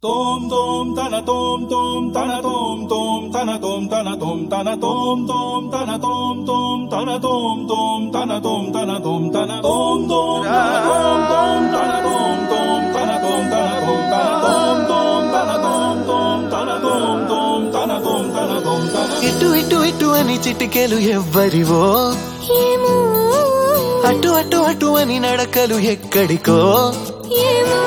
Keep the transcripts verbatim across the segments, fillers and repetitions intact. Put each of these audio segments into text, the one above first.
Tom tom tana tom tom tana tom tom tana tom tana tom tana tom tom tana tom tom tana tom tom tana tom tana tom tana tom tom tom tom tana tom tom tana tom tana tom tana tom tom tana tom tom tana tom tom tana tom tana tom tana ఇటు ఇటు ఇటు అని చిటికెలు ఎవ్వరివో ఏమో అటు అటు అటు అని నడకలు ఎక్కడికో ఏమో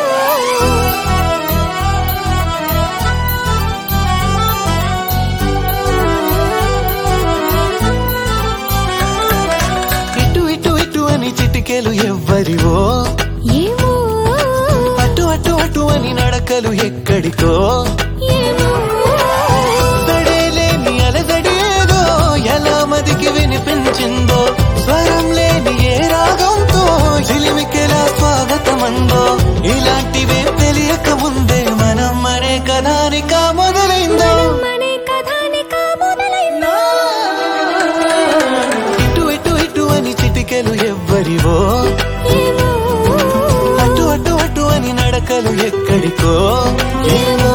ఇటు ఇటు ఇటు అని చిటికెలు ఎవ్వరివో ఏమో అటు అటు అటు అని నడకలు ఎక్కడికో ఏమో సడేలేని అలజడి ఏదో ఎలా మదికి వినిపించిందో స్వరం లేని ఏ రాగంతో చిలిమికెలా స్వాగతమందో ఇలాంటివే తెలియక ముందే మనం మరే కథానిక మొదలైందో మనే కథానిక మొదలైందో ఇటు ఇటు ఇటు అని చిటికెలు ఎవ్వరివో ఏమో అటు అటు అటు అని నడకలు ఎక్కడికో ఏమో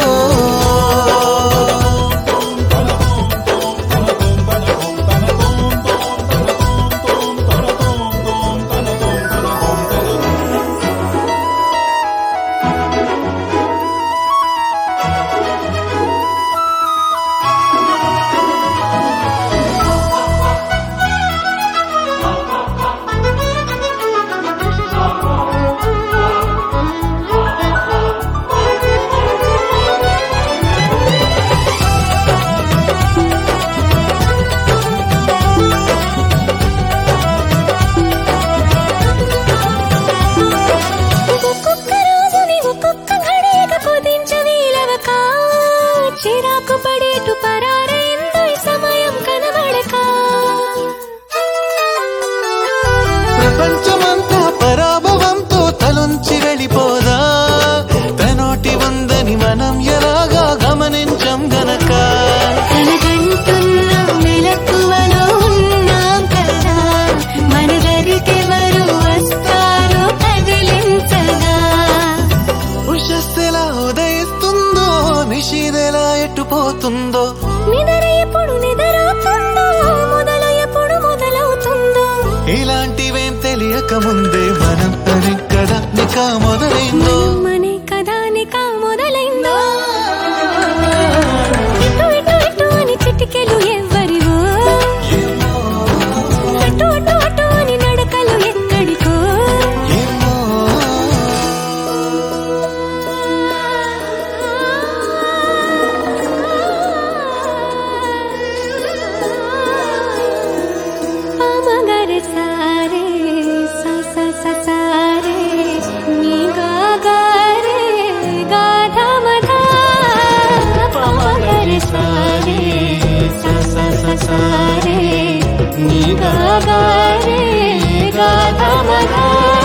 ఒక్కొక్క రోజుని ఒక్కొక్క ఘడియగా కుదించవీలవక చిరాకు పడేటు పరారైందో ఈ సమయం కనబడక ప్రపంచమంతా పరాభవంతో తలొంచి వెళ్ళిపోదా తనోటి ఉందని మనం ఎలాగా గమనించం గనక కలగంటున్న మెలకువలో ఉన్నాం కదా మన దరికెవరు వస్తారో కదిలించగా ఉషస్సెలా ఉదయిస్తుందో నిషీదెలా ఎట్టుపోతుందో నిద్ర ఎప్పుడు నిద్రవుతుందో మొదలు ఎప్పుడు మొదలవుతుందో ఇలాంటివేం తెలియక ముందే మనం అని కదా నిక మొదలైందో మనే కథానిక మొదలైందో ఇటు ఇటు ఇటు అని చిటికెలు ఎవ్వరివో అటు అటు అటు అని నడకలు ఎక్కడికో ఏమో పామగర సారే సా సా సా సారే నీ గా గా రే గా ధ మ ధ పామగర సారే సా సా సా సారే నీ గా గా రే గా ధ మ ధ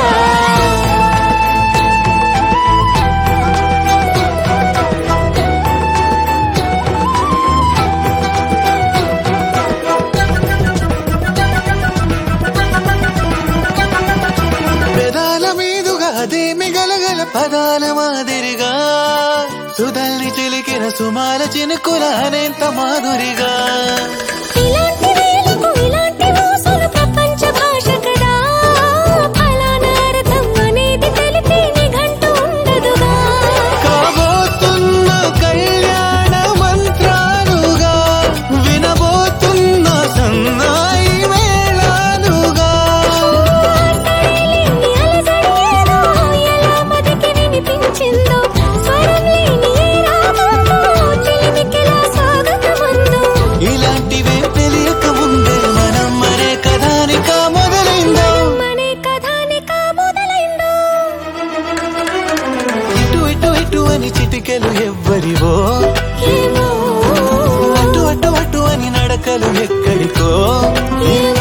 పెదాల మీదుగా అదే మిగలగల పదాల మాదిరిగా సుధల్ని చిలికిన సుమాల చినుకుల అనేంత మాధురిగా ఇలాంటి వేలకు ఇలాంటి మోసలు ప్రపంచ భాష కదా ఫలానా అర్థం అనేది తెలిపే నిఘంటు ఉండదుగా కాబోతున్న కళ్యాణ మంత్రాలుగా వినబోతున్న సన్నాయి మేళాలుగా సరేలేని అలజడి ఏదో ఎలా మదికి వినిపించిందో స్వరం లేని ఏ రాగంతో చిలిమికెలా స్వాగతమందో ఇలాంటివే తెలియక ముందే మనం మరే కథానిక మొదలైందో మనే కథానిక మొదలైందో ఇటు ఇటు ఇటు అని చిటికెలు ఎవ్వరివో ఏమో అటు అటు అటు అని నడకలు ఎక్కడికో ఏమో